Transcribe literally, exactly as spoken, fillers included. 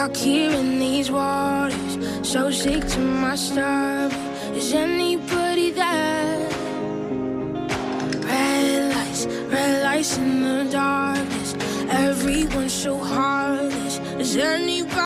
Stuck here in these waters, so sick to my stomach. Is anybody there? Red lights, red lights in the darkness. Everyone's so heartless. Is anybody